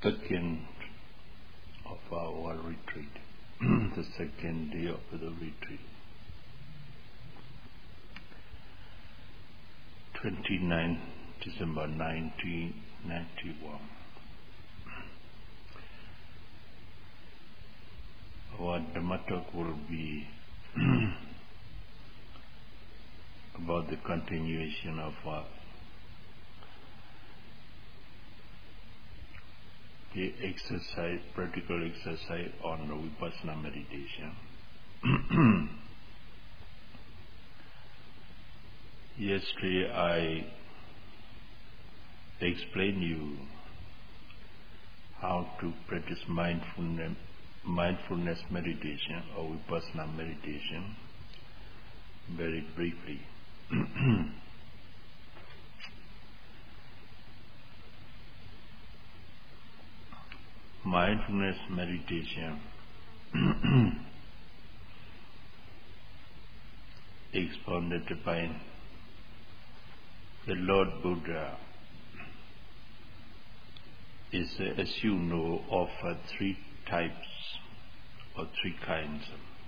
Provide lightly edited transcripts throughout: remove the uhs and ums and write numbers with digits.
second of our retreat, the second day of the retreat, 29 December 1991. Our Dhamma talk will be about the continuation of the exercise, practical exercise on the Vipassana meditation. Yesterday I explained you how to practice mindfulness meditation or Vipassana meditation very briefly. Mindfulness meditation expounded by the Lord Buddha is, as you know, of three types or three kinds.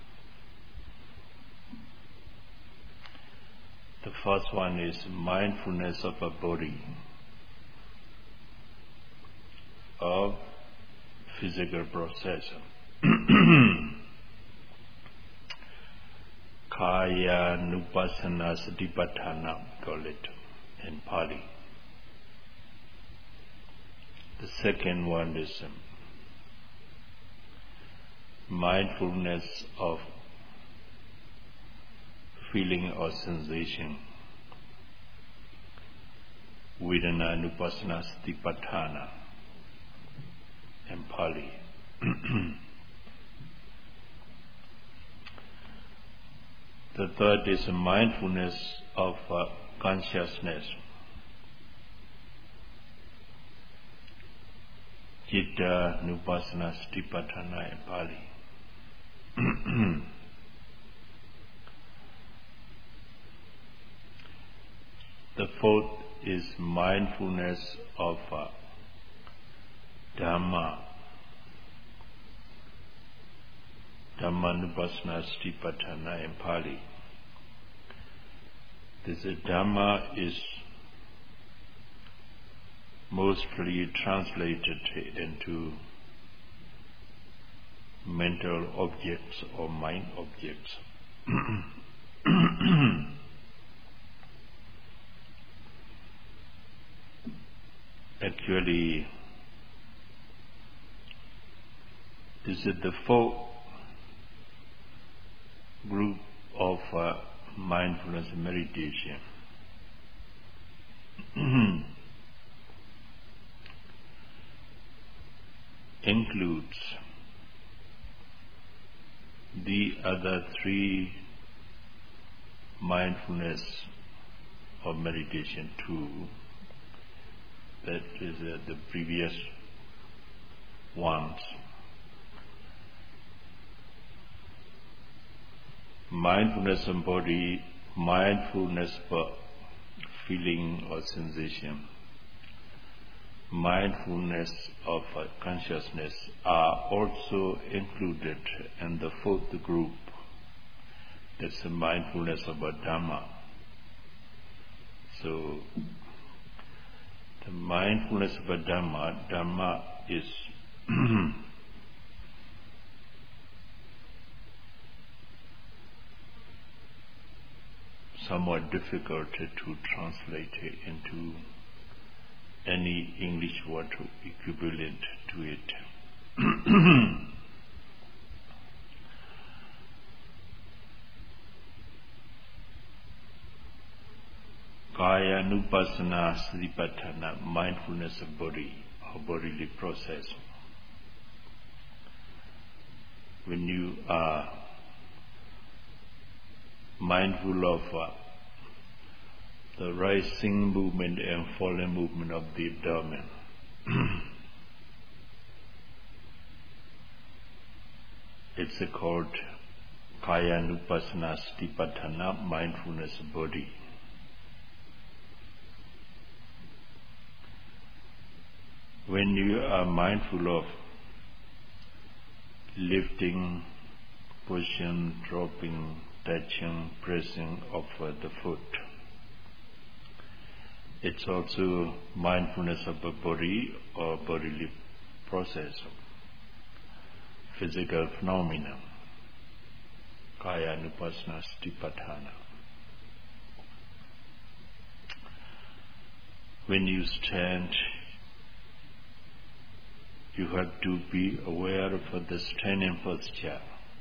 The first one is mindfulness of a body, of physical process. Kaya Nupassana Satipatthana, call it in Pali. The second one is mindfulness of feeling or sensation, Vedana Nupassana Satipatthana in Pali. The third is mindfulness of consciousness, Citta Nupassana Satipatthana in Pali. The fourth is mindfulness of Dhamma, Dhammanupassana Satipatthana in Pali. This Dhamma is mostly translated into mental objects or mind objects. Actually, this is the fourth group of mindfulness meditation. Includes the other three mindfulness or meditation too, that is the previous ones. Mindfulness of body, mindfulness for feeling or sensation, mindfulness of consciousness are also included in the fourth group. That's the mindfulness of a Dhamma. So, the mindfulness of a Dhamma is somewhat difficult to translate into any English word equivalent to it. Kaya Nupassana Satipatthana, mindfulness of body or bodily process. When you are mindful of the rising movement and falling movement of the abdomen, it's called Kaya Nupassana Satipatthana, mindfulness of body. When you are mindful of lifting, pushing, dropping, touching, pressing of the foot, it's also mindfulness of the body or bodily process, physical phenomena, kaya anupassana satipatthana. When you stand, you have to be aware of the standing posture.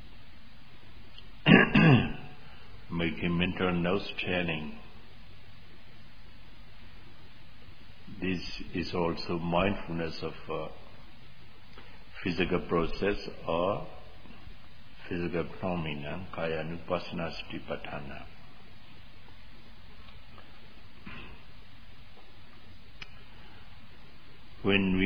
Making mental no standing. This is also mindfulness of physical process or physical phenomena, kaya anupassana satipatthana. When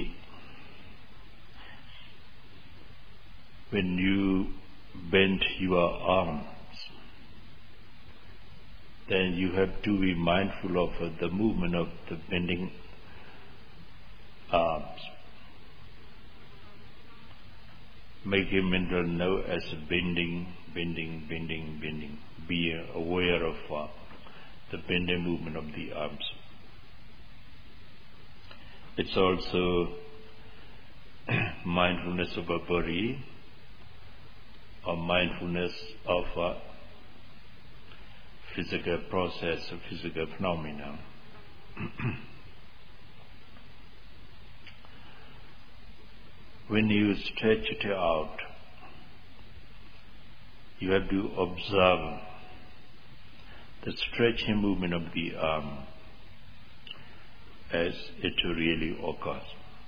you bend your arms, then you have to be mindful of the movement of the bending arms. Making mental know as bending. Be aware of the bending movement of the arms. It's also mindfulness of a body or mindfulness of a physical process, a physical phenomena. When you stretch it out, you have to observe the stretching movement of the arm as it really occurs.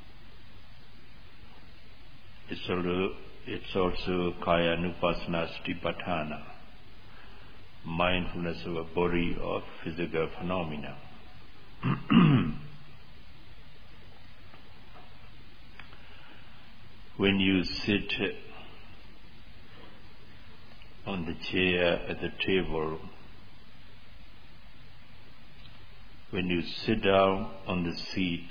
It's also kaya anupassana satipatthana, mindfulness of a body or physical phenomena. When you sit on the chair at the table, when you sit down on the seat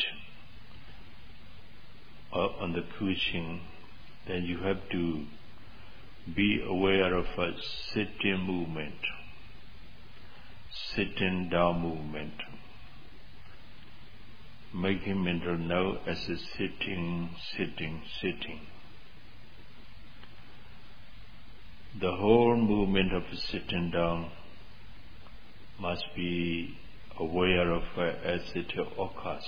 or on the cushion, then you have to be aware of a sitting movement, sitting down movement, making mental know as a sitting. The whole movement of sitting down must be aware of as it occurs.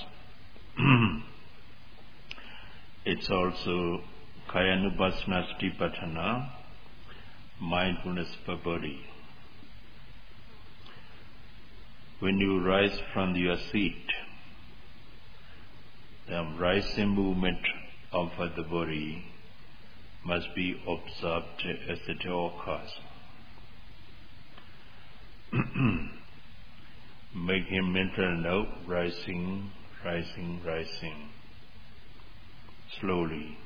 It's also kaya anupassana satipatthana, mindfulness of body. When you rise from your seat, the rising movement of the body must be observed as it occurs. Making mental note, rising, slowly.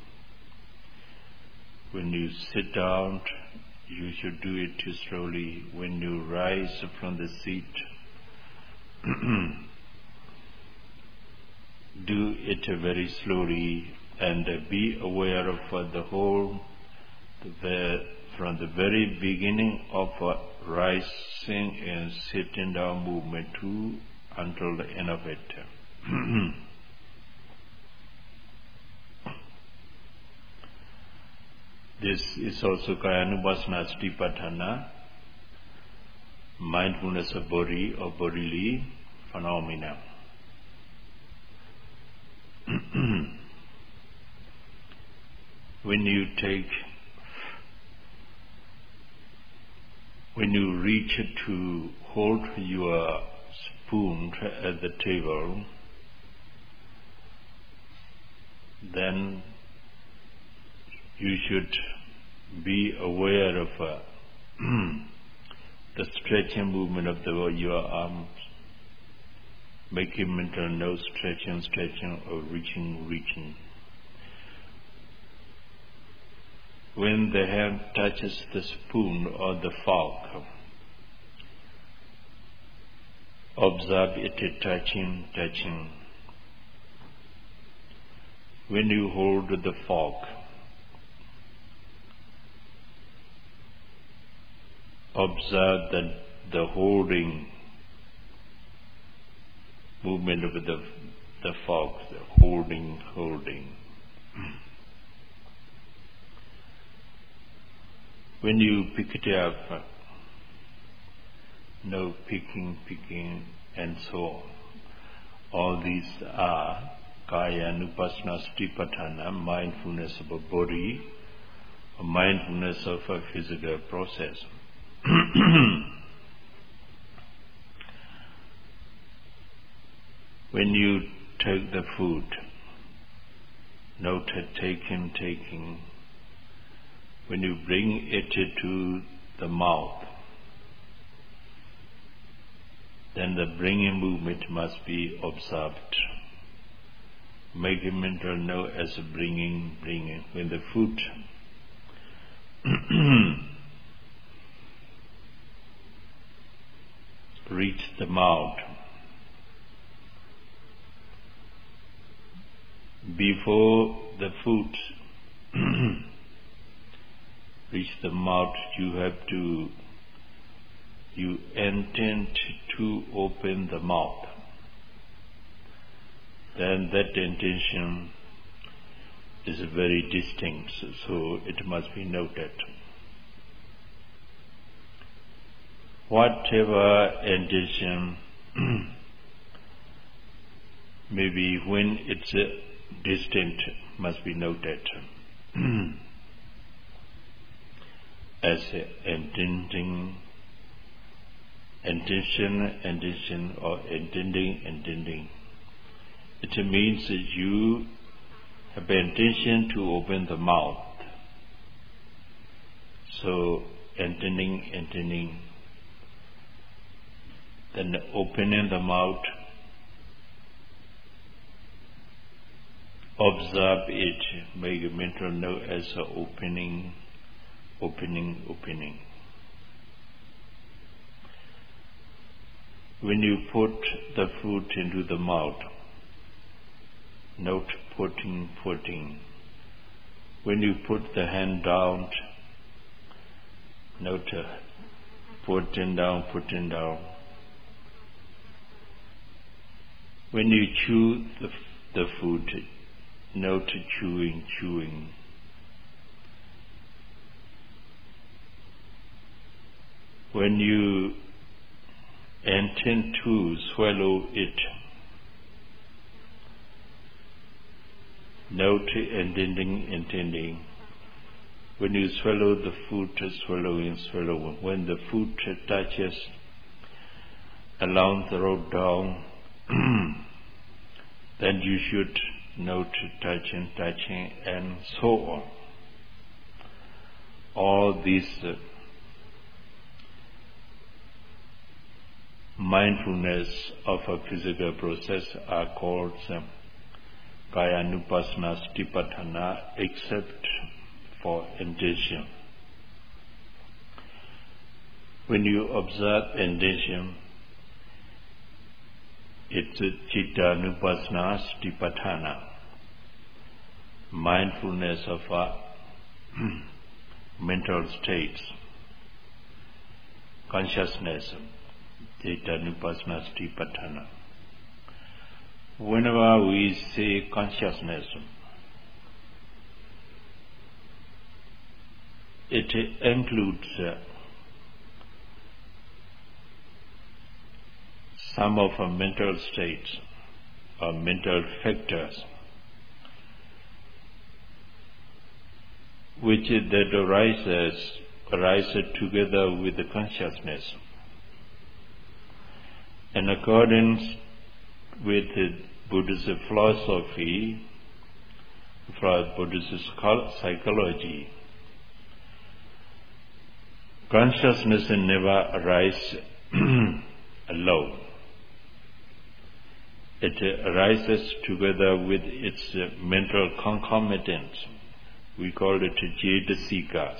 When you sit down, you should do it too slowly. When you rise from the seat, do it very slowly and be aware of the whole, from the very beginning of rising and sitting down movement to until the end of it. This is also kaya anupassana satipatthana, mindfulness of body or bodily phenomena. When you reach to hold your spoon at the table, then you should be aware of the stretching movement of your arms, making mental no stretching or reaching. When the hand touches the spoon or the fork, observe it touching. when you hold the fork, observe the holding movement of the fork, the holding. When you pick it up, no picking, and so on. All these are Kaya Anupassana Satipatthana, mindfulness of a body, a mindfulness of a physical process. When you take the food, note taking. When you bring it to the mouth, then the bringing movement must be observed. Make a mental note as a bringing. When the food reach the mouth, before the food reach the mouth, you intend to open the mouth. Then that intention is very distinct, so it must be noted. Whatever intention maybe when it's distinct must be noted as intention or intending. It means that you have the intention to open the mouth. So intending, then opening the mouth, observe it, make a mental note as a opening. When you put the food into the mouth, note putting. When you put the hand down, note putting down. When you chew the food, note chewing. When you intend to swallow it, note intending. When you swallow the food, swallowing. When the food touches along the road down, then you should note touching, and so on. All these mindfulness of a physical process are called Kaya Anupassana Satipatthana, except for intention. When you observe intention, it's a Citta Anupassana Satipatthana, mindfulness of mental states, consciousness, Citta Anupassana Satipatthana. Whenever we say consciousness, it includes some of our mental states or mental factors which that arises together with the consciousness. In accordance with the Buddhist philosophy, for Buddhist psychology, consciousness never arises alone. It arises together with its mental concomitants. We call it Cetasikas.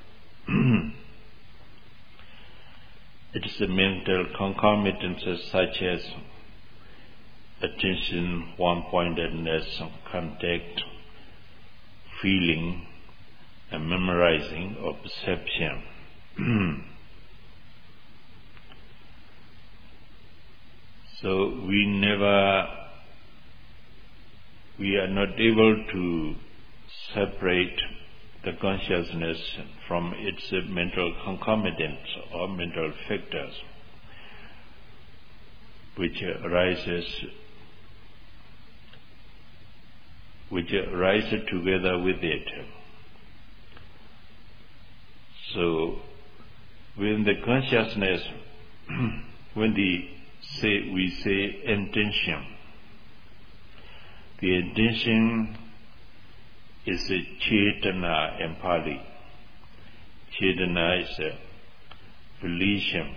It is the mental concomitances such as attention, one-pointedness, contact, feeling and memorizing or perception. So we are not able to separate the consciousness from its mental concomitants or mental factors, which arise together with it. So, when the consciousness, when we say intention, the intention is a cetana in Pali. Cetana is a volition,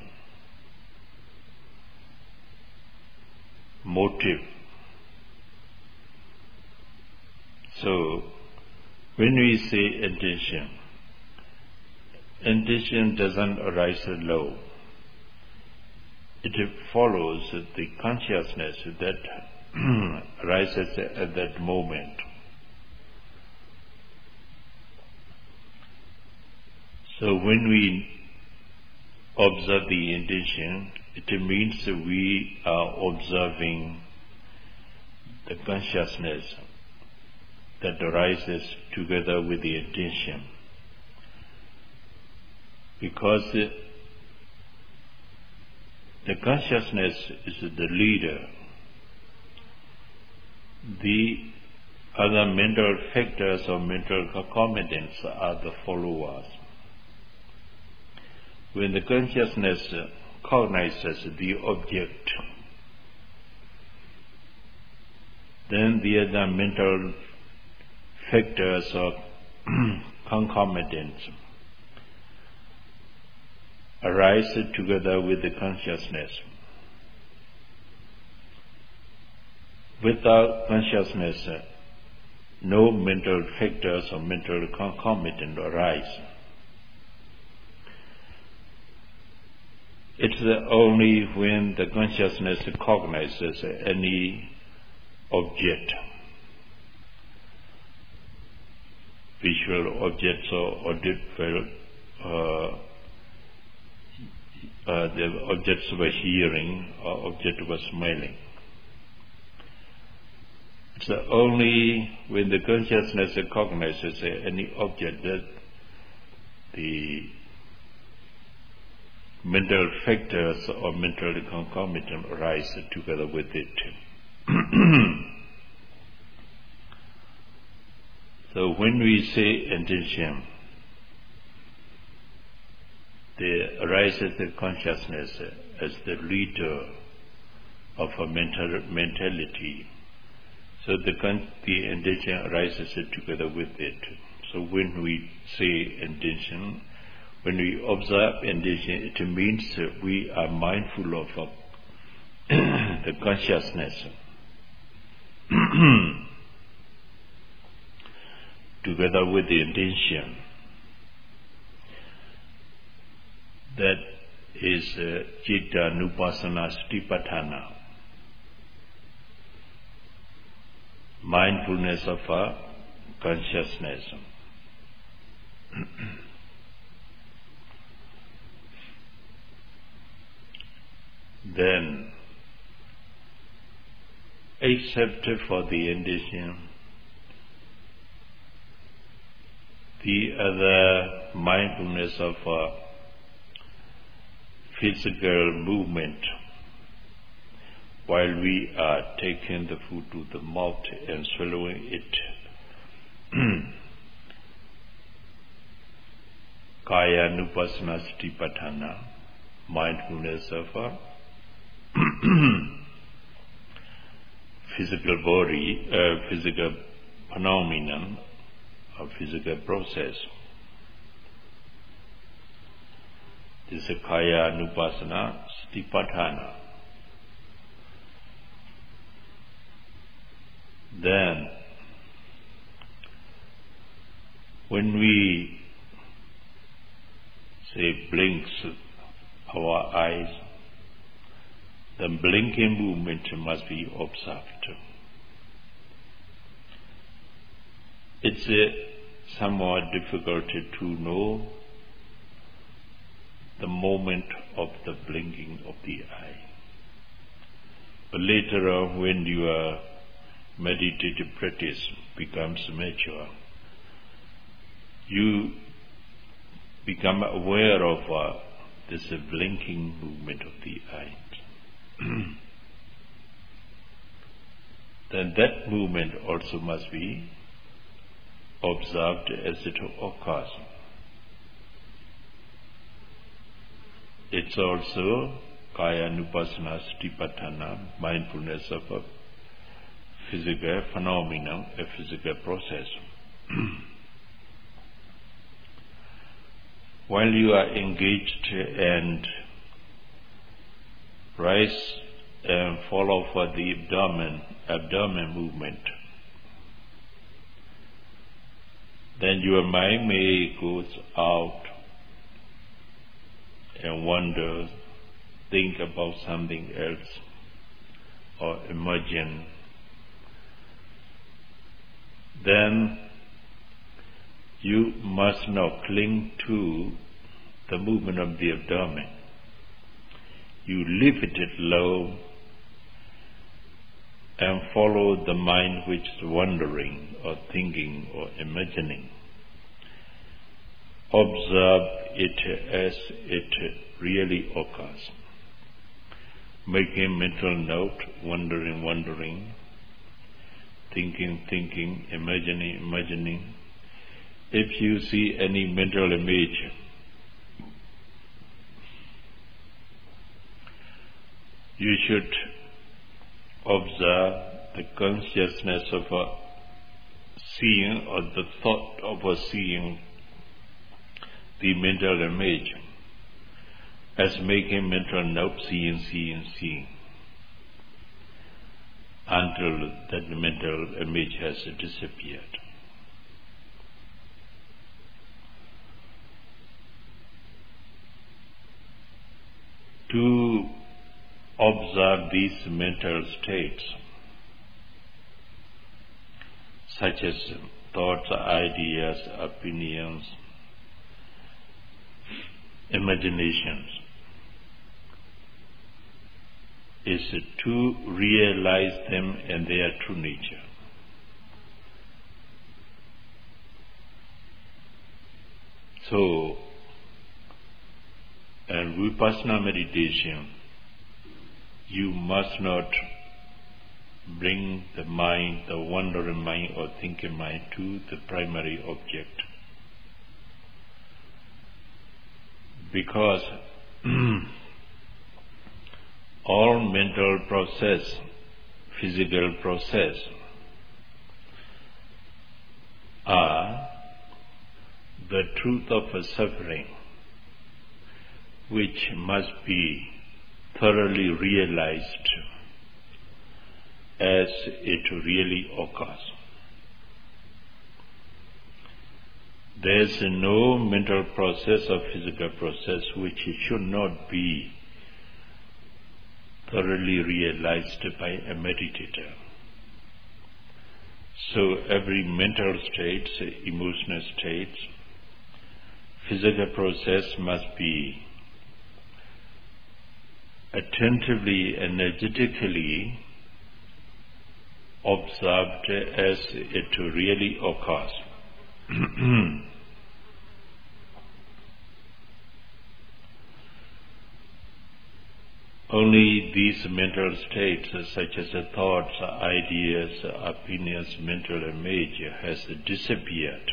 motive. So, when we say intention doesn't arise alone. It follows the consciousness that arises at that moment. So when we observe the intention, it means we are observing the consciousness that arises together with the intention. Because the consciousness is the leader. The other mental factors or mental concomitants are the followers. When the consciousness cognizes the object, then the other mental factors or concomitants arise together with the consciousness. Without consciousness, no mental factors or mental concomitant arise. It's only when the consciousness cognizes any object, visual objects or audible, the objects of hearing or object of smelling. It's only when the consciousness cognizes any object that the mental factors or mental concomitant arise together with it. So when we say intention, there arises the consciousness as the leader of a mentality. So the intention arises together with it. So when we say intention, when we observe intention, it means we are mindful of the consciousness together with the intention. That is Citta Nupassana Satipatthana, mindfulness of consciousness. Then, except for the intention, the other mindfulness of physical movement while we are taking the food to the mouth and swallowing it. Kaya Nupassana Satipatthana, mindfulness of physical body, physical phenomenon, or physical process. This is Kaya Nupassana Satipatthana. Then, when we say blinks our eyes, the blinking movement must be observed. It's somewhat difficult to know the moment of the blinking of the eye. But later on, when your meditative practice becomes mature, you become aware of this blinking movement of the eye. Then that movement also must be observed as it occurs. It's also Kaya-nupassana Satipatthana, mindfulness of a physical phenomenon, a physical process. While you are engaged and rise and follow for the abdomen movement, then your mind may go out and wander, think about something else, or imagine. Then you must not cling to the movement of the abdomen. You lift it low and follow the mind which is wandering or thinking or imagining. Observe it as it really occurs. Make a mental note, wandering, thinking, imagining. If you see any mental image, you should observe the consciousness of a seeing or the thought of a seeing the mental image as making mental note, seeing until that mental image has disappeared. To observe these mental states, such as thoughts, ideas, opinions, imaginations, is to realize them in their true nature. So, in Vipassana meditation, you must not bring the mind, the wandering mind or thinking mind to the primary object. Because all mental process, physical process are the truth of a suffering which must be thoroughly realized as it really occurs. There is no mental process or physical process which should not be thoroughly realized by a meditator. So every mental state, emotional state, physical process must be attentively, energetically observed as it really occurs. Only these mental states, such as thoughts, ideas, opinions, mental image, has disappeared.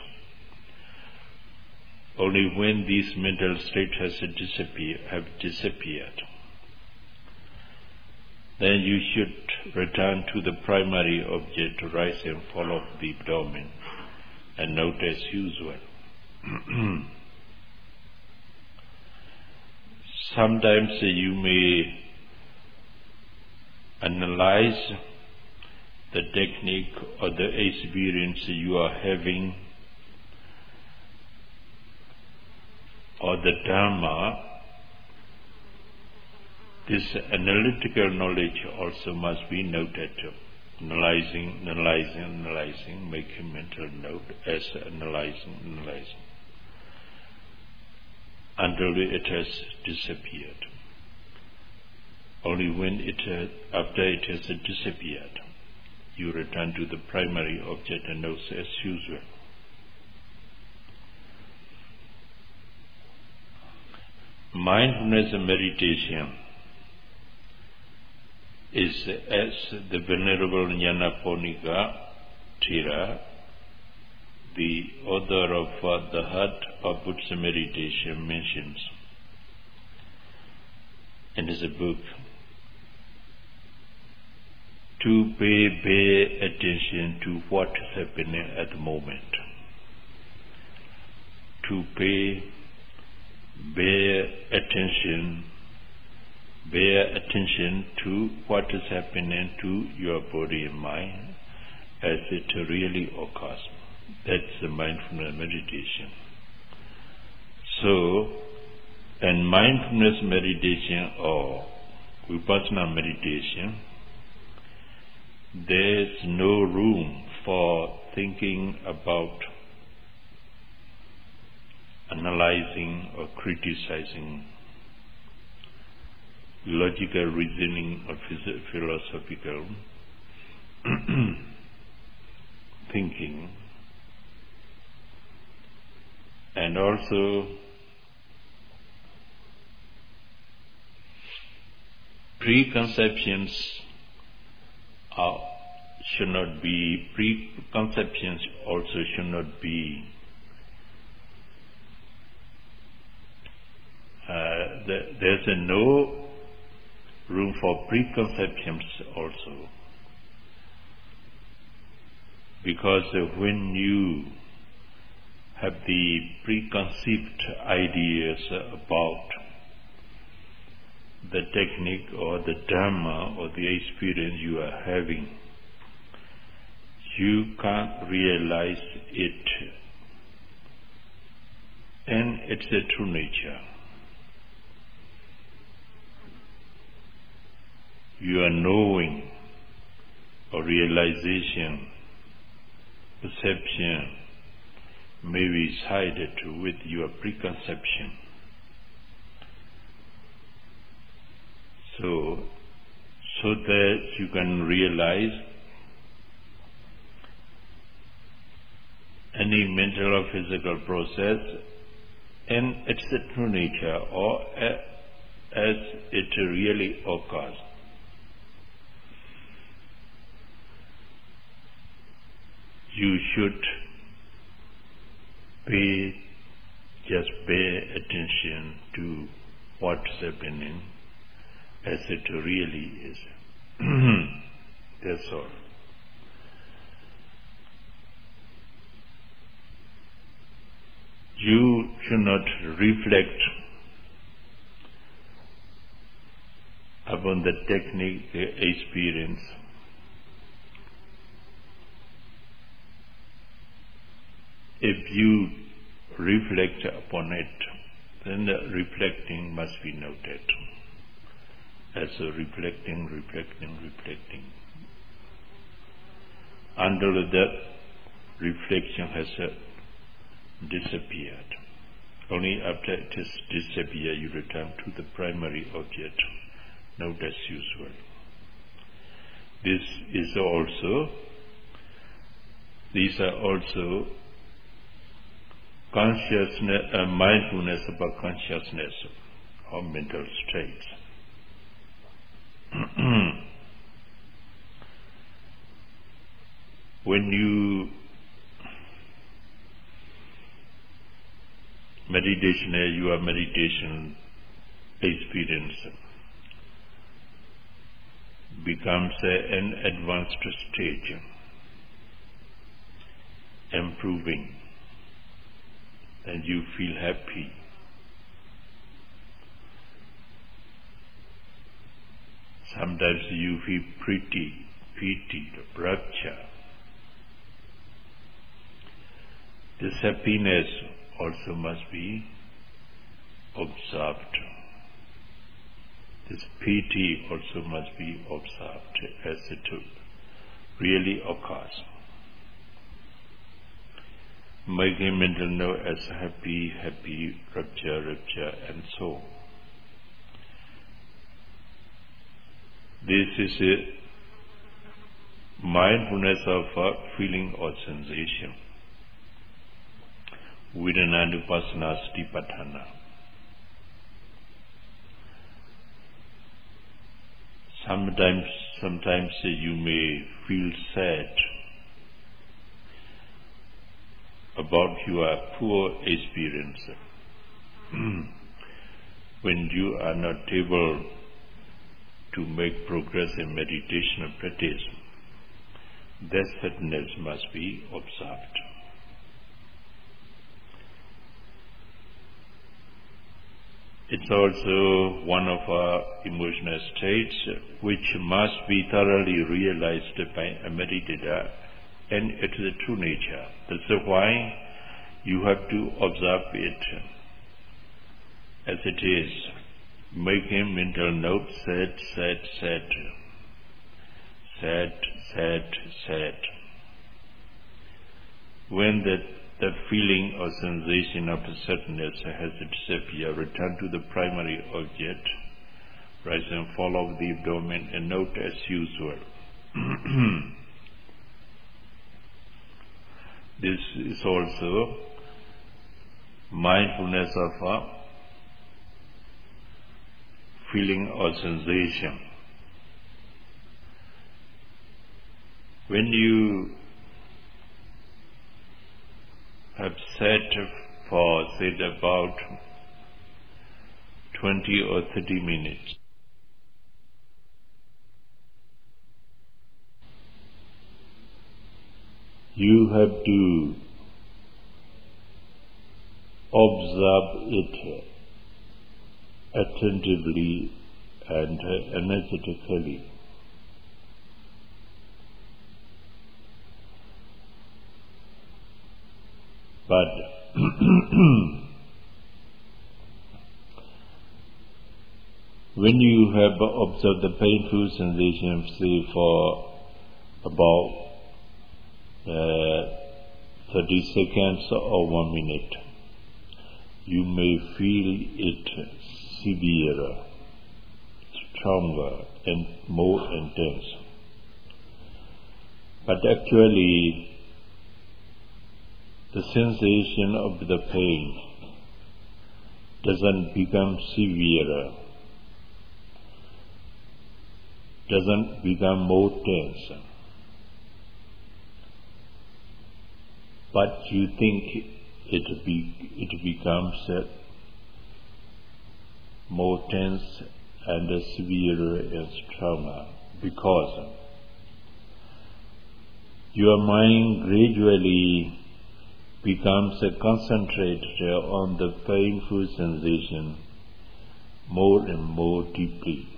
Only when these mental states have disappeared, then you should return to the primary object, to rise and follow the abdomen, and note as usual. Sometimes you may analyze the technique or the experience you are having or the Dharma. This analytical knowledge also must be noted. analyzing, make a mental note as analyzing, until it has disappeared. Only when after it has disappeared, you return to the primary object and notes as usual. Mindfulness meditation is, as the Venerable Nyanaponika Thera, the author of The Heart of Buddhist Meditation, mentions in his book, to pay bare attention to what is happening at the moment. To pay bare attention to what is happening to your body and mind as it really occurs. That's the mindfulness meditation. So, in mindfulness meditation or vipassana meditation, there's no room for thinking about analyzing or criticizing, logical reasoning or philosophical thinking, and also preconceptions should not be, preconceptions also should not be there's no room for preconceptions also, because when you have the preconceived ideas about the technique or the dharma or the experience you are having, you can't realize it in its true nature. Your knowing or realization, perception may be sided with your preconception. So that you can realize any mental or physical process in its true nature or as it really occurs. You should just pay attention to what's happening as it really is. That's all. You should not reflect upon the technique, experience. If you reflect upon it, then the reflecting must be noted as a reflecting, until the reflection has disappeared. Only after it has disappeared, you return to the primary object, note as usual. These are also consciousness, mindfulness about consciousness or mental states. When you your meditation experience becomes an advanced stage, improving, and you feel happy. Sometimes you feel pity, rapture. This happiness also must be observed. This pity also must be observed as it really occurs. Making mental note as happy, happy, rapture, rapture, and so. This is a mindfulness of a feeling or sensation. Vedananupasana Satipatthana. Sometimes you may feel sad about your poor experience. When you are not able to make progress in meditation or practice, that sadness must be observed. It's also one of our emotional states which must be thoroughly realized by a meditator and it is the true nature. That's why you have to observe it as it is. Making mental note, sad, sad, sad, sad, sad, sad. When that feeling or sensation of sadness has disappeared, return to the primary object, rise and fall of the abdomen and note as usual. This is also mindfulness of a feeling or sensation. When you have sat for, say, about 20 or 30 minutes, you have to observe it attentively and energetically. But when you have observed the painful sensation, say for about 30 seconds or 1 minute, you may feel it severer, stronger and more intense. But actually, the sensation of the pain doesn't become severer, doesn't become more tense. But you think it becomes more tense and severer and stronger because your mind gradually becomes concentrated on the painful sensation more and more deeply.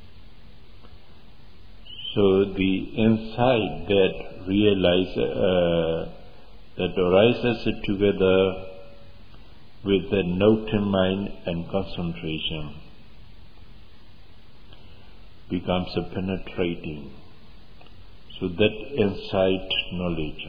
So the insight that arises together with the noting mind and concentration becomes penetrating. So that insight knowledge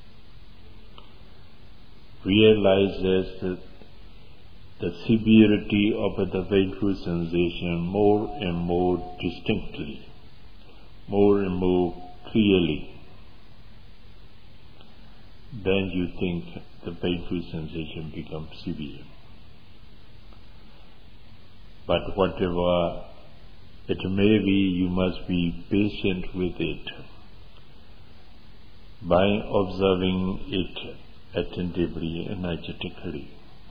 realizes the severity of the painful sensation more and more distinctly, more and more clearly. Then you think the painful sensation becomes severe. But whatever it may be, you must be patient with it by observing it attentively, energetically.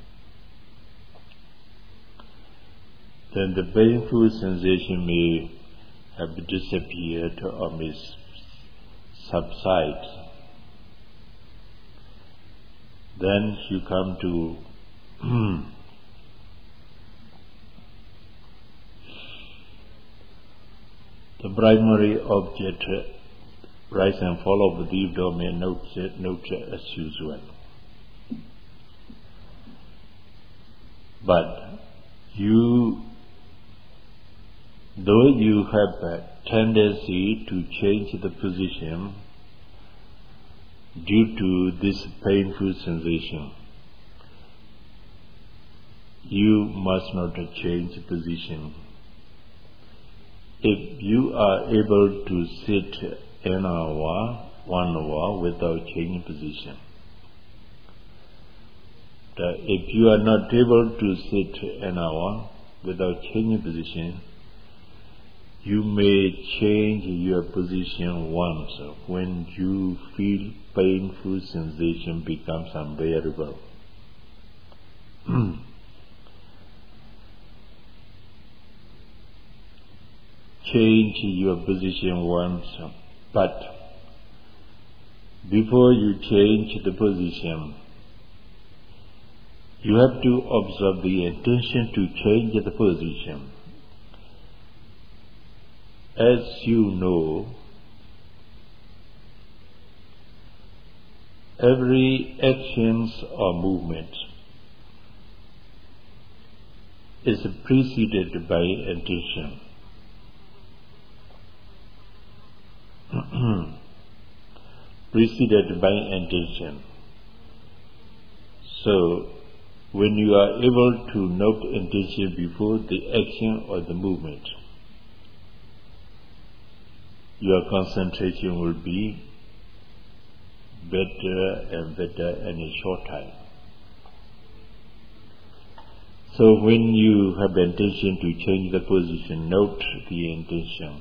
Then the painful sensation may have disappeared or may subside. Then you come to the primary object, rise and fall of the deep domain, note as usual. But though you have a tendency to change the position, due to this painful sensation, you must not change position. If you are able to sit an hour, 1 hour without changing position, if you are not able to sit an hour without changing position, you may change your position once when you feel painful sensation becomes unbearable. Change your position once, but before you change the position, you have to observe the intention to change the position. As you know, every actions or movement is preceded by intention. Preceded by intention. So, when you are able to note intention before the action or the movement, your concentration will be better and better in a short time. So when you have the intention to change the position, note the intention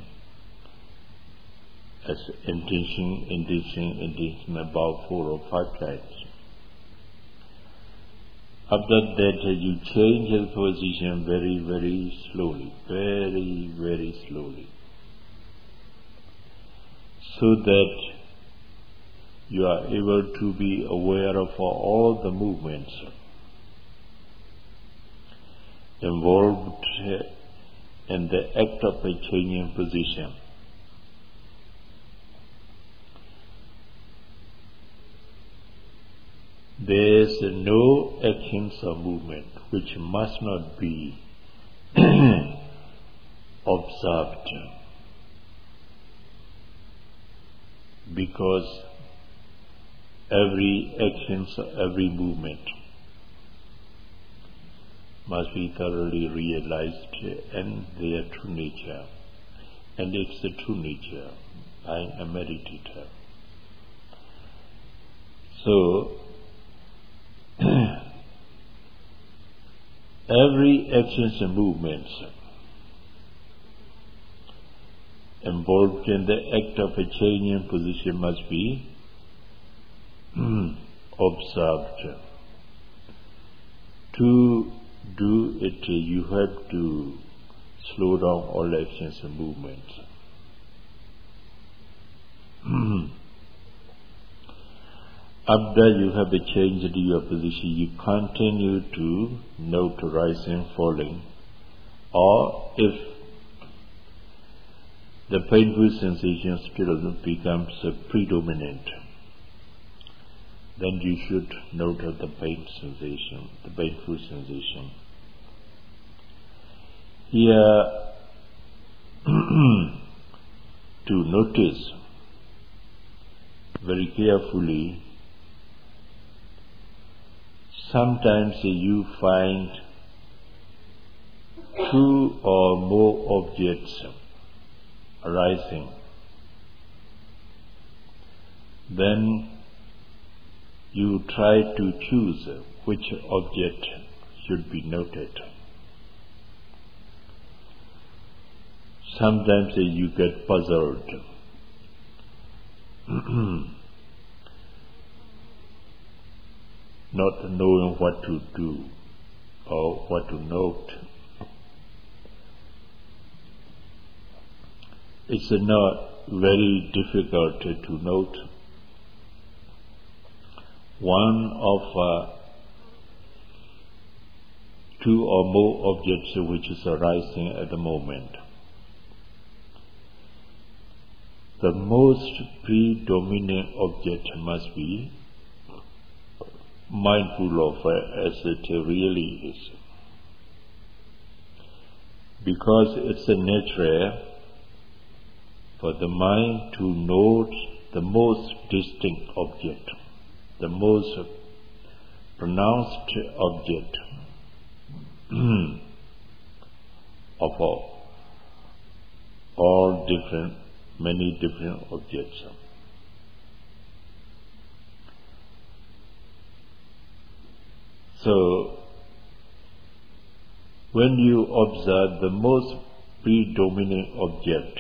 as intention about 4 or 5 times. After that, you change the position very, very slowly, very, very slowly, so that you are able to be aware of all the movements involved in the act of a changing position. There is no actions or movement which must not be observed, because every action, every movement must be thoroughly realized in their true nature, and it's the true nature by a meditator. So every actions and movements involved in the act of a changing position must be observed. To do it, you have to slow down all actions and movements. After you have changed your position, you continue to note rising, falling, or if the painful sensation still becomes predominant, then you should note the pain sensation, the painful sensation. Here, to notice very carefully, sometimes you find 2 or more objects arising. Then you try to choose which object should be noted. Sometimes you get puzzled. Not knowing what to do or what to note. It's not very difficult to note one of 2 or more objects which is arising at the moment. The most predominant object must be mindful of as it really is, because it's a nature for the mind to note the most distinct object, the most pronounced object of all different, many different objects. So, when you observe the most predominant object,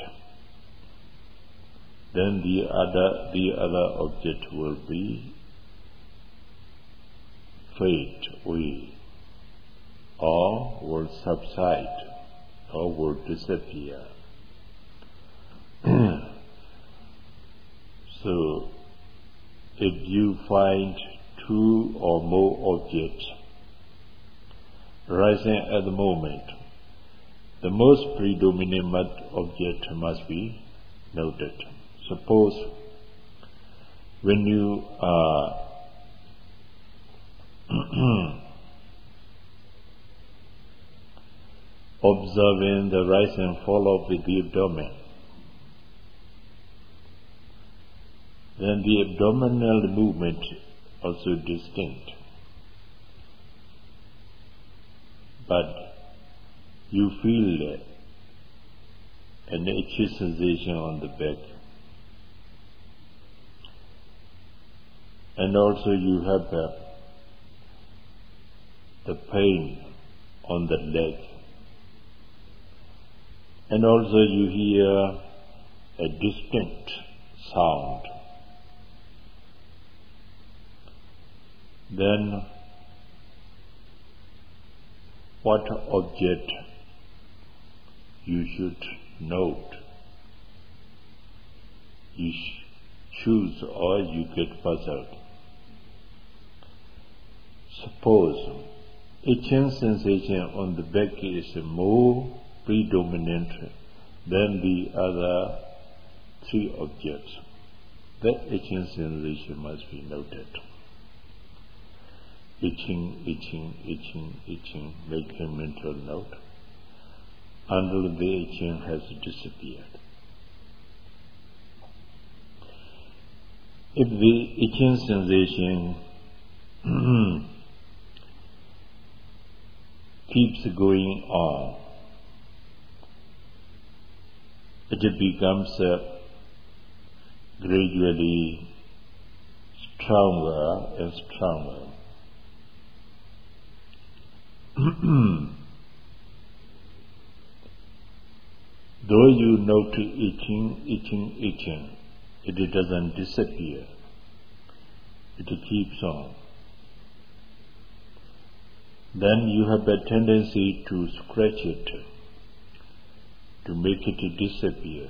then the other object will be fade away, or will subside, or will disappear. So, if you find two or more objects rising at the moment, the most predominant object must be noted. Suppose when you are observing the rise and fall of the abdomen, then the abdominal movement also distinct. But you feel an itchy sensation on the back, and also you have the pain on the leg, and also you hear a distinct sound. Then what object you should note? You choose or you get puzzled. Suppose itching sensation on the back is more predominant than the other three objects. That itching sensation must be noted. Itching, itching, itching, itching, make a mental note until the itching has disappeared. If the itching sensation keeps going on, it becomes gradually stronger and stronger. Though you note itching, it doesn't disappear. It keeps on. Then you have a tendency to scratch it, to make it disappear.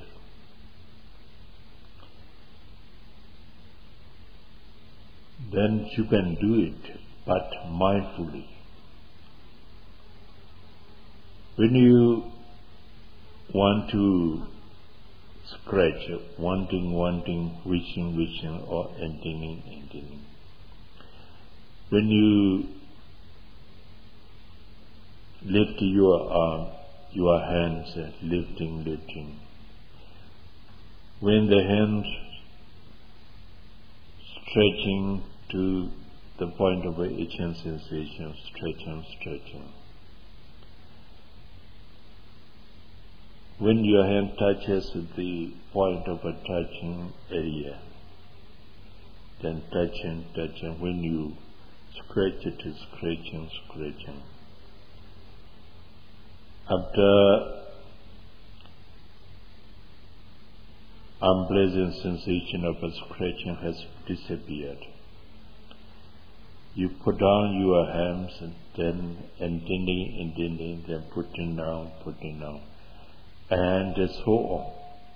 Then you can do it, but mindfully. When you want to scratch, wanting, wishing, or intending, when you lift your arm, your hands, lifting, when the hands stretching to the point of itching sensation, stretching. When your hand touches the point of a touching area, then touching. When you scratch it, scratching. After unpleasant sensation of a scratching has disappeared, you put down your hands and then intending, then putting down. And so on.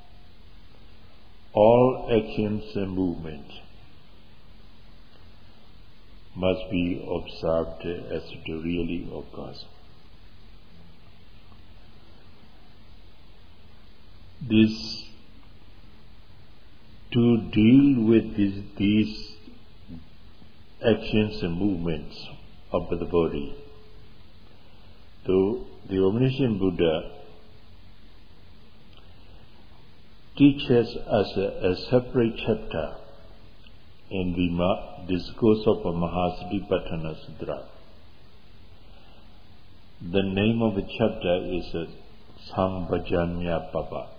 All actions and movements must be observed as it really occurs. To deal with these actions and movements of the body, though the omniscient Buddha teaches us a separate chapter in the discourse of Mahasatipatthana Sutra. The name of the chapter is Sambhajanya Papa.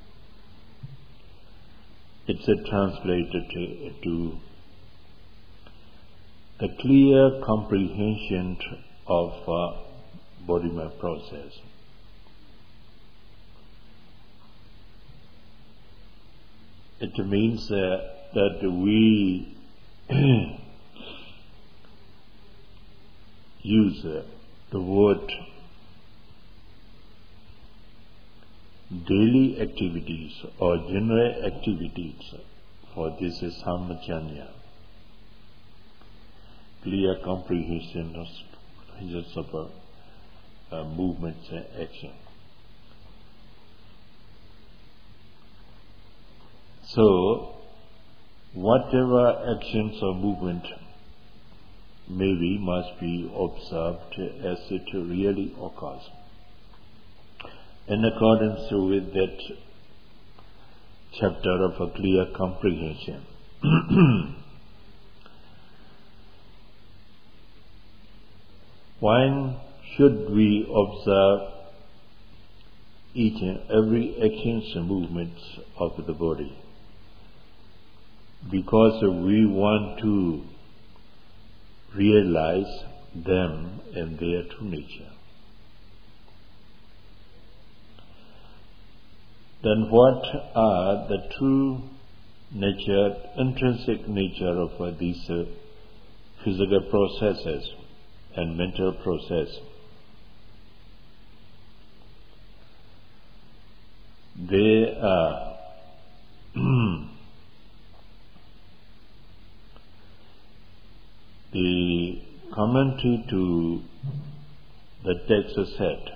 It's translated to the clear comprehension of Bodhima process. It means that we use the word daily activities or general activities for this is Sambhajanya, clear comprehension of movements and action. So, whatever actions or movement maybe must be observed as it really occurs, in accordance with that chapter of a clear comprehension. Why should we observe each and every actions and movements of the body? Because we want to realize them in their true nature. Then what are the true nature, intrinsic nature of these physical processes and mental process? They are the commentary to the text said,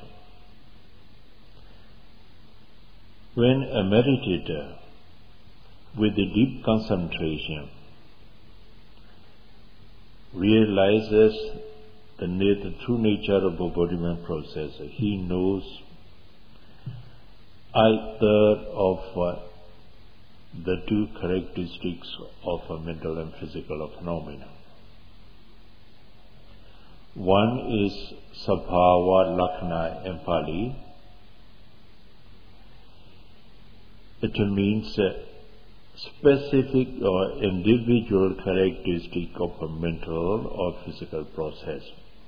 when a meditator with a deep concentration realizes the true nature of a Bodhima process, he knows either of the two characteristics of a mental and physical phenomena. One is Sabhava Lakkhana in Pali. It means a specific or individual characteristic of a mental or physical process.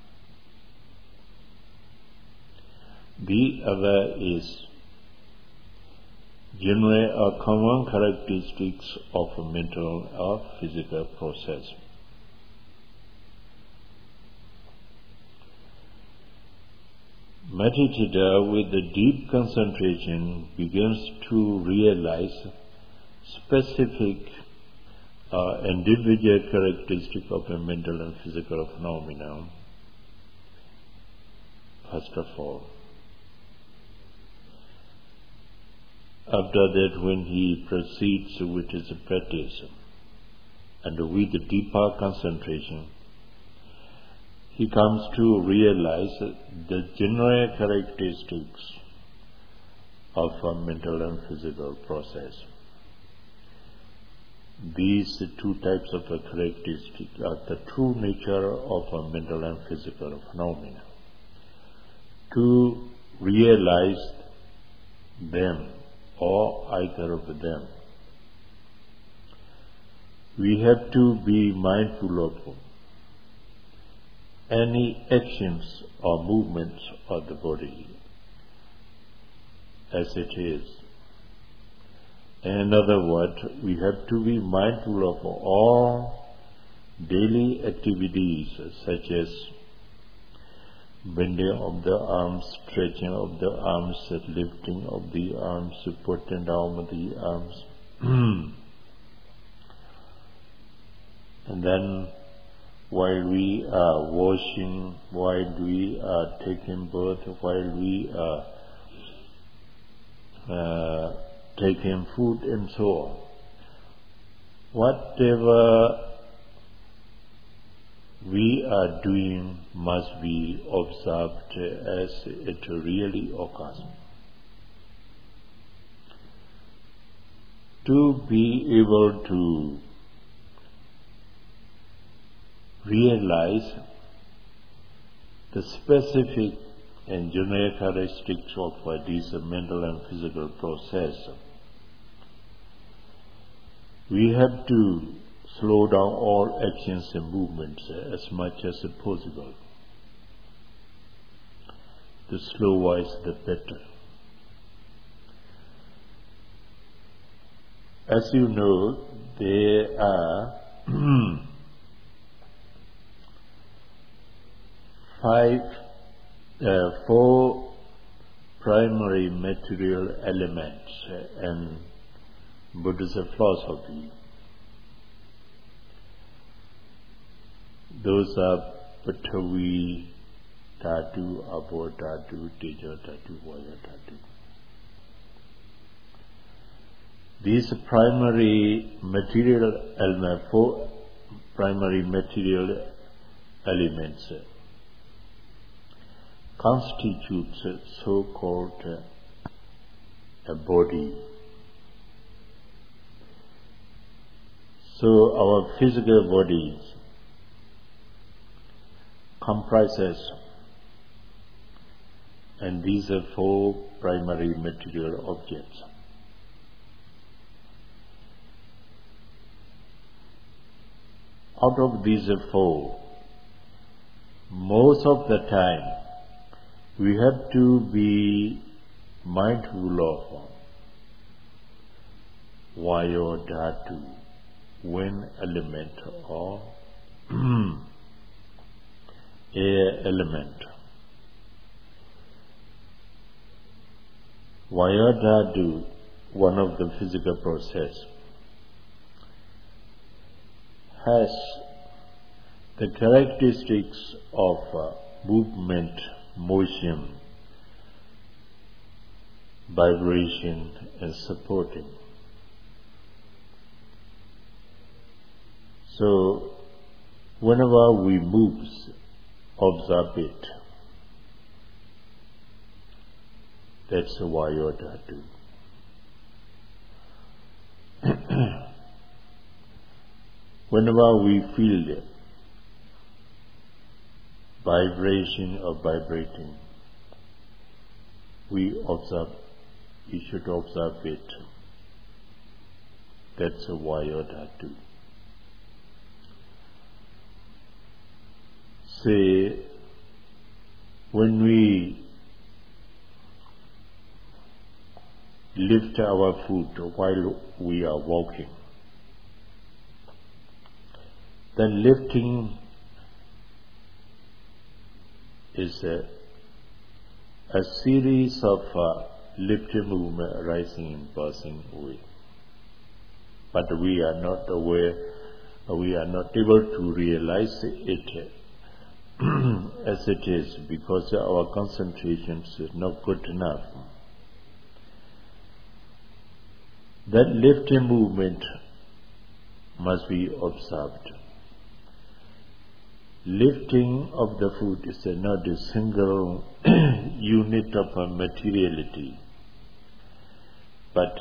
The other is general or common characteristics of a mental or physical process. Meditator with a deep concentration begins to realize specific individual characteristic of a mental and physical phenomena, first of all. After that, when he proceeds with his practice and with the deeper concentration, he comes to realize the general characteristics of a mental and physical process. These two types of characteristics are the true nature of a mental and physical phenomena. To realize them, or either of them, we have to be mindful of any actions or movements of the body as it is. In other words, we have to be mindful of all daily activities such as bending of the arms, stretching of the arms, lifting of the arms, putting down of the arms. And then while we are washing, while we are taking birth, while we are taking food and so on. Whatever we are doing must be observed as it really occurs. to be able to realize the specific and general characteristics of this mental and physical process, we have to slow down all actions and movements as much as possible. The slower is the better. As you know, there are four primary material elements in Buddhist philosophy. Those are Patavi Dhatu, Apo Dhatu, Teja Dhatu, Vaya Dhatu. These primary material elements, four primary material elements, constitutes so-called a body. So our physical bodies comprises, and these are four primary material objects. Out of these four, most of the time we have to be mindful of Vaya Dhatu, wind element or air element. Vaya Dhatu, one of the physical process, has the characteristics of movement, motion, vibration and supporting. So whenever we move, observe it. That's Vaya Dhatu. Whenever we feel vibration or vibrating, we should observe it. That's Vaya Dhatu. Say, when we lift our foot while we are walking, then lifting is a series of lifting movement arising and passing away. But we are not aware, we are not able to realize it as it is, because our concentration is not good enough. That lifting movement must be observed. Lifting of the foot is not a single unit of materiality, but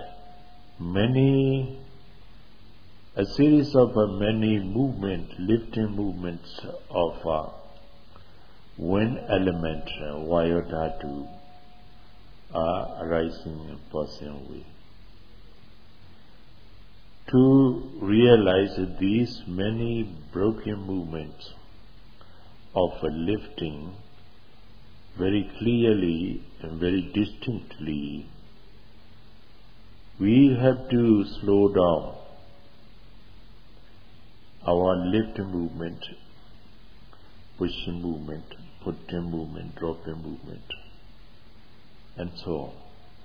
a series of many lifting movements of wind element, Vaya Dhatu, are arising and passing away. To realize these many broken movements of lifting very clearly and very distinctly, we have to slow down our lifting movement, pushing movement, putting movement, dropping movement, and so on.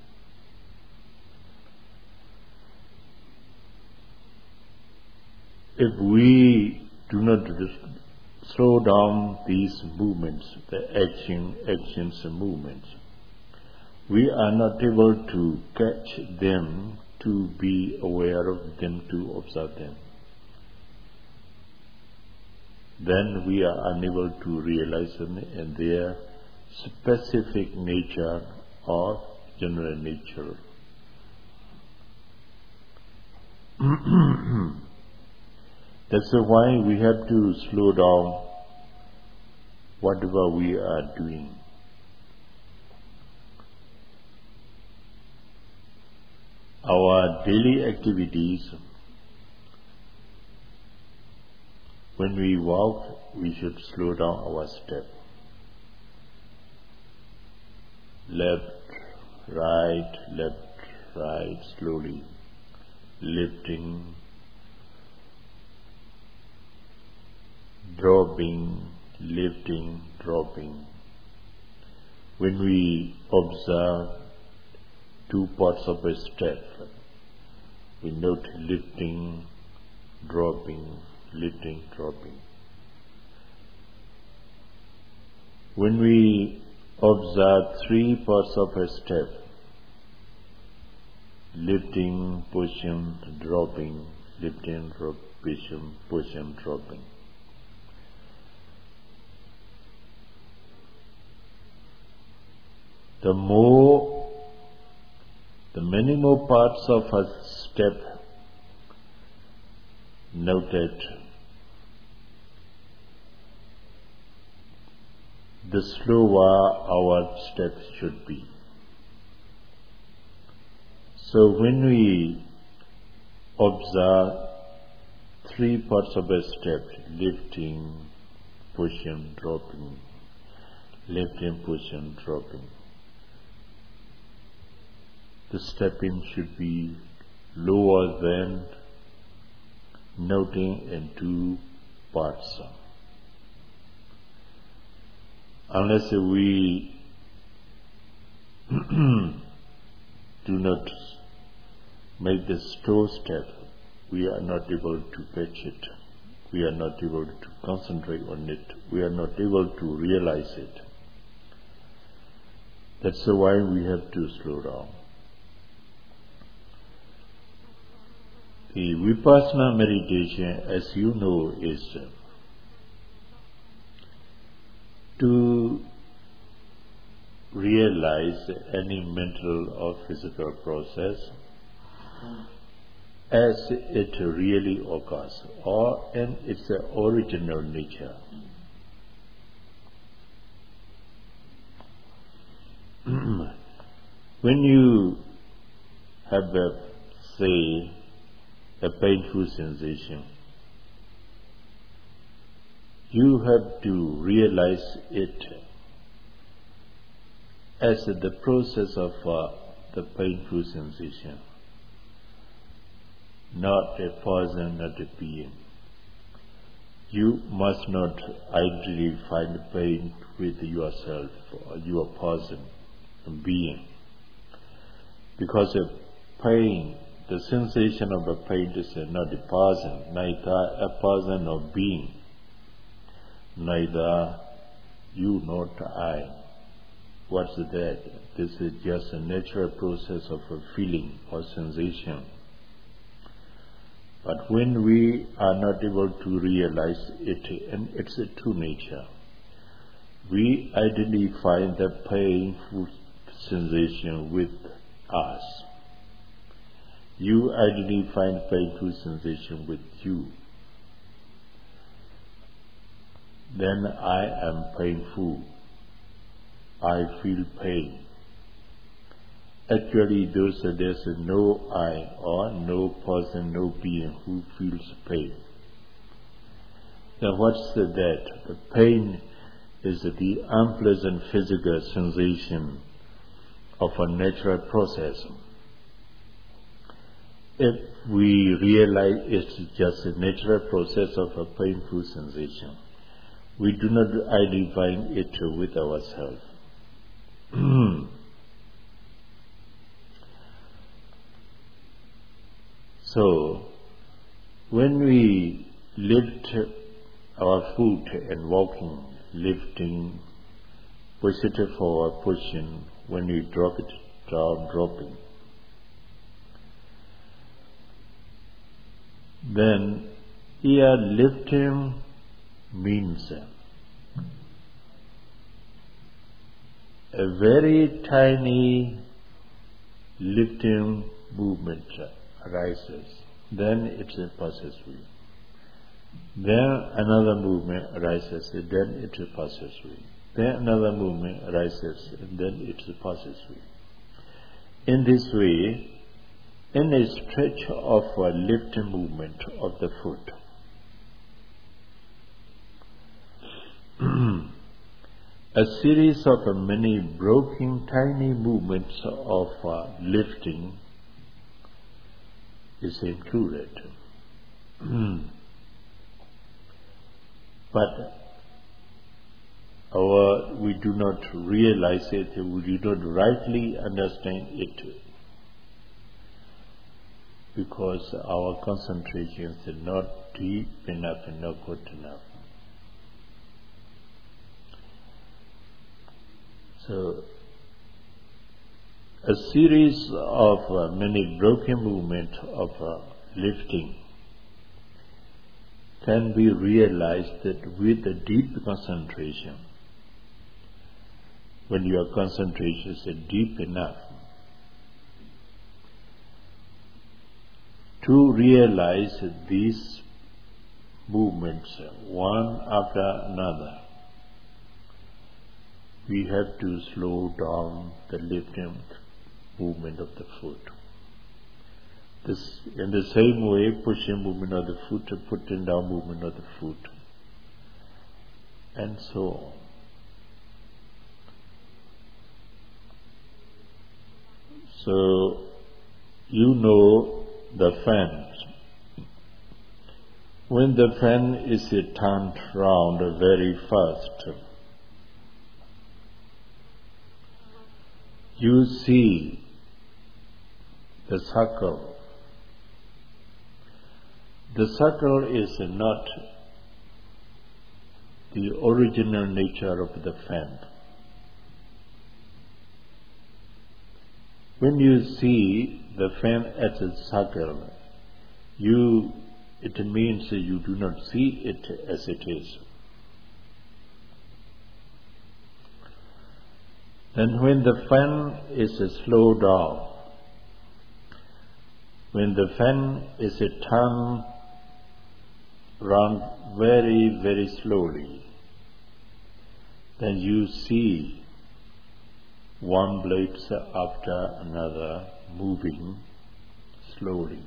If we do not slow down these movements, the actions and movements, we are not able to catch them, to be aware of them, to observe them. Then we are unable to realize them in their specific nature or general nature. That's why we have to slow down whatever we are doing. Our daily activities, when we walk, we should slow down our step. Left, right, slowly, lifting, dropping, lifting, dropping. When we observe two parts of a step, we note lifting, dropping, lifting, dropping. When we observe three parts of a step, lifting, pushing, dropping, lifting, pushing, dropping. The many more parts of a step noted, the slower our steps should be. So when we observe three parts of a step, lifting, pushing, dropping, lifting, pushing, dropping, the stepping should be lower than noting in two parts. Unless we do not make the slow step, we are not able to catch it. We are not able to concentrate on it. We are not able to realize it. That's why we have to slow down. The Vipassana meditation, as you know, is to realize any mental or physical process as it really occurs, or in its original nature. When you have a painful sensation, you have to realize it as the process of the painful sensation, not a person, not a being. You must not idly find pain with yourself or your person, a being, because a pain, the sensation of a pain is not a person, neither a person or being, neither you nor I. What's that? This is just a natural process of a feeling or sensation. But when we are not able to realize it in its true nature, we identify the painful sensation with us. You identify the painful sensation with you. Then I am painful. I feel pain. Actually, there's no I or no person, no being who feels pain. Now what's that? The pain is the unpleasant physical sensation of a natural process. If we realize it's just a natural process of a painful sensation, we do not identify it with ourselves. So, when we lift our foot and walking, lifting, push it forward, pushing, when we drop it down, dropping, then here lifting means a very tiny lifting movement arises. then it passes away. Then another movement arises, then it passes away. Then another movement arises, and then it passes away. In this way, in a stretch of a lifting movement of the foot, a series of many broken tiny movements of lifting is included. But we do not realize it, we do not rightly understand it, because our concentration is not deep enough and not good enough. So, a series of many broken movements of lifting can be realized with a deep concentration. When your concentration is deep enough to realize these movements one after another, we have to slow down the lifting movement of the foot. This, in the same way, pushing movement of the foot, putting down movement of the foot, and so on. So, you know the fan. When the fan is turned round very fast, you see the circle. The circle is not the original nature of the fan. When you see the fan as a circle, it means you do not see it as it is. And when the fan is slowed down, when the fan is turned round very, very slowly, then you see one blade after another moving slowly.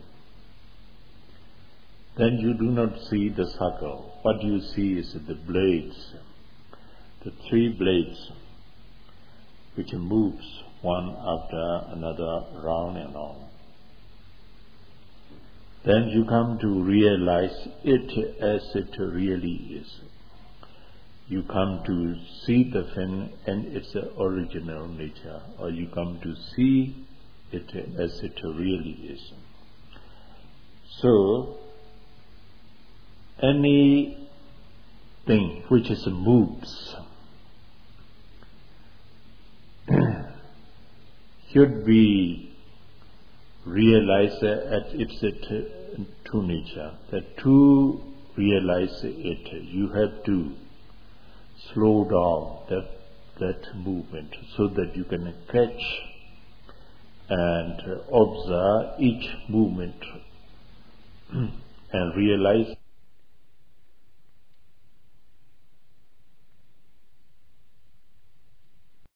Then you do not see the circle. What you see is the blades, the three blades, which moves one after another round and on. Then you come to realize it as it really is. You come to see the fin and its original nature, or you come to see it as it really is. So, anything which moves should be realized at its true nature. That to realize it, you have to slow down that movement so that you can catch and observe each movement and realize